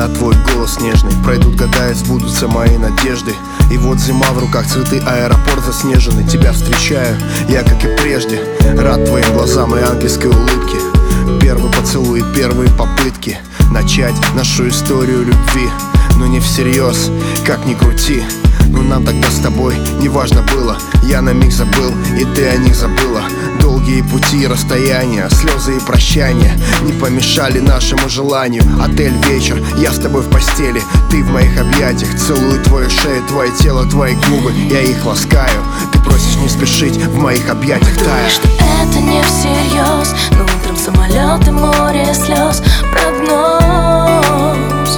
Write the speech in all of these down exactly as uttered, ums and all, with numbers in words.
глаза, твой голос нежный. Пройдут года и сбудутся мои надежды. И вот зима, в руках цветы, аэропорт заснеженный. Тебя встречаю, я как и прежде, рад твоим глазам и ангельской улыбке. Первый поцелуй и первые попытки начать нашу историю любви. Но не всерьез, как ни крути. Но нам тогда с тобой неважно было. Я на миг забыл, и ты о них забыла. Долгие пути, расстояния, слезы и прощания не помешали нашему желанию. Отель, вечер, я с тобой в постели, ты в моих объятиях. Целую твою шею, твое тело, твои губы, я их ласкаю. Ты просишь не спешить, в моих объятиях тая. Что это не всерьез, но утром самолет и море слез. Прогноз,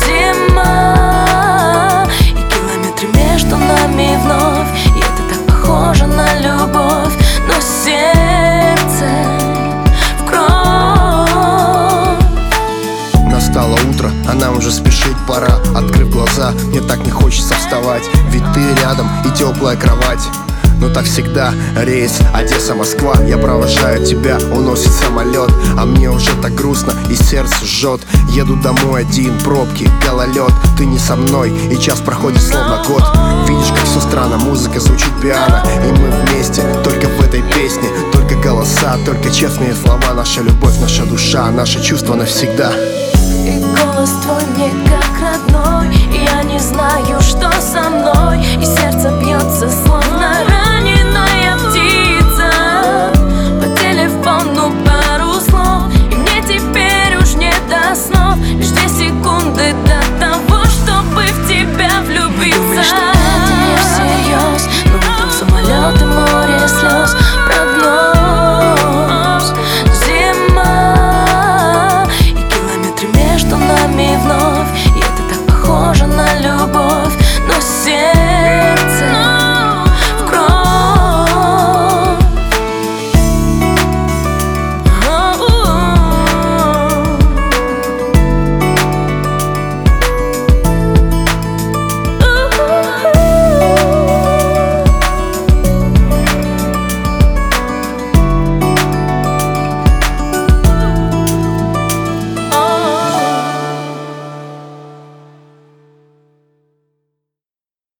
зима и километры между нами вновь. И это так похоже на любовь, но сердце в кровь. Настало утро, а нам уже спешить пора. Открыв глаза, мне так не хочется вставать, ведь ты рядом и теплая кровать. Но так всегда, рейс Одесса-Москва. Я провожаю тебя, уносит самолет, а мне уже так грустно и сердце жжет. Еду домой один, пробки, гололед. Ты не со мной, и час проходит словно год. Видишь, как все странно, музыка звучит пиано, и мы вместе, только в этой песне. Только голоса, только честные слова. Наша любовь, наша душа, наше чувство навсегда. И голос твой мне как родной. Я не знаю,